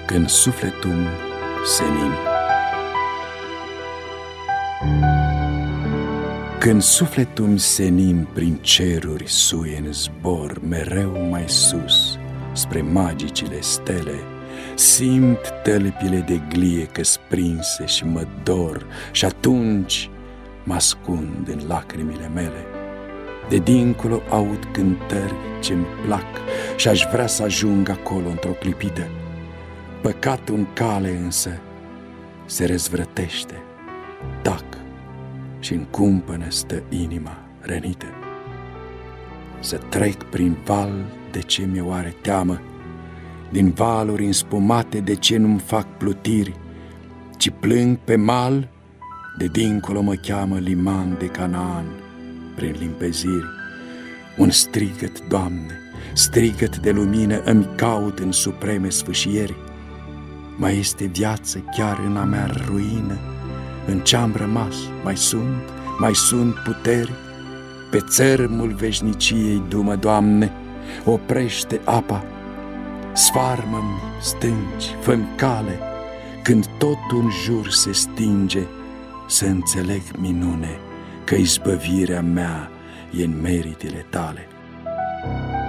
Când sufletul senin. Când sufletul senin prin ceruri suie în zbor, mereu mai sus, spre magicile stele, simt tălpile de glie că-s prinse și mă dor, și atunci mă ascund în lacrimile mele. De dincolo aud cântări ce-mi plac și aș vrea să ajung acolo într-o clipită. Păcatul în cale însă se răzvrătește, tac, și-n cumpănă stă inima rănită. Să trec prin val, de ce mi-e oare teamă? Din valuri înspumate, de ce nu-mi fac plutiri? Ci plâng pe mal, de dincolo mă cheamă liman de Canaan, prin limpeziri. Un strigăt, Doamne, strigăt de lumină îmi caut în supreme sfâșieri. Mai este viață chiar în a mea ruină? În ce-am rămas mai sunt puteri? Pe țărmul veșniciei du-mă, Doamne, oprește apa, sfarmă-mi stânci, fă-mi cale, când totul în jur se stinge, să înțeleg, minune, că izbăvirea mea e în meritele tale.